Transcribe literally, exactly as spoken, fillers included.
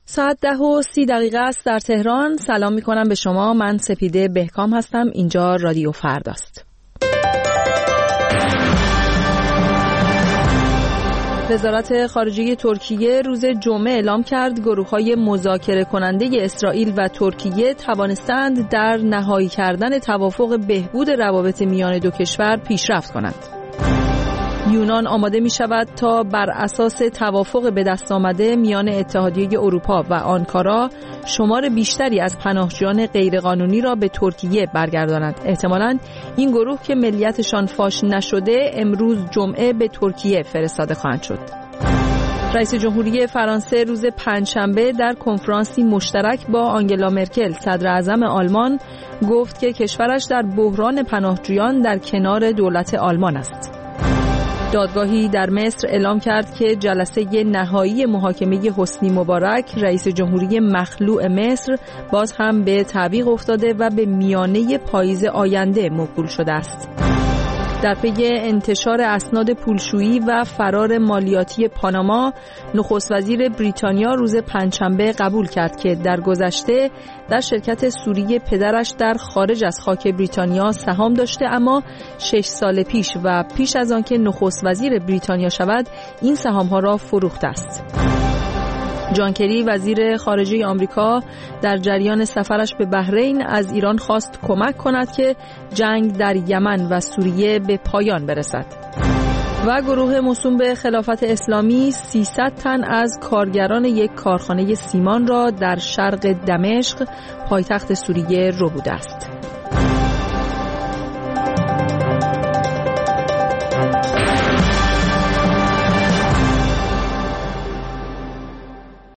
ساعت ده و سی دقیقه است در تهران. سلام می کنم به شما. من سپیده بهکام هستم. اینجا رادیو فرداست. وزارت خارجه ترکیه روز جمعه اعلام کرد گروه‌های مذاکره کننده اسرائیل و ترکیه توانستند در نهایی کردن توافق بهبود روابط میان دو کشور پیشرفت کنند. یونان آماده می شود تا بر اساس توافق به دست آمده میان اتحادیه اروپا و آنکارا شمار بیشتری از پناهجویان غیرقانونی را به ترکیه برگرداند. احتمالاً این گروه که ملیتشان فاش نشده امروز جمعه به ترکیه فرستاده خواهند شد. رئیس جمهوری فرانسه روز پنجشنبه در کنفرانسی مشترک با آنگلا مرکل صدر اعظم آلمان گفت که کشورش در بحران پناهجویان در کنار دولت آلمان است. دادگاهی در مصر اعلام کرد که جلسه نهایی محاکمه حسنی مبارک رئیس جمهوری مخلوع مصر باز هم به تعویق افتاده و به میانه پاییز آینده موکول شده است. در پی انتشار اسناد پولشویی و فرار مالیاتی پاناما، نخست وزیر بریتانیا روز پنجشنبه قبول کرد که در گذشته در شرکت سوری پدرش در خارج از خاک بریتانیا سهام داشته، اما شش سال پیش و پیش از آنکه نخست وزیر بریتانیا شود این سهام‌ها را فروخته است. جان کری وزیر خارجه آمریکا در جریان سفرش به بحرین از ایران خواست کمک کند که جنگ در یمن و سوریه به پایان برسد. و گروه موسوم به خلافت اسلامی سیصد تن از کارگران یک کارخانه سیمان را در شرق دمشق پایتخت سوریه ربوده است.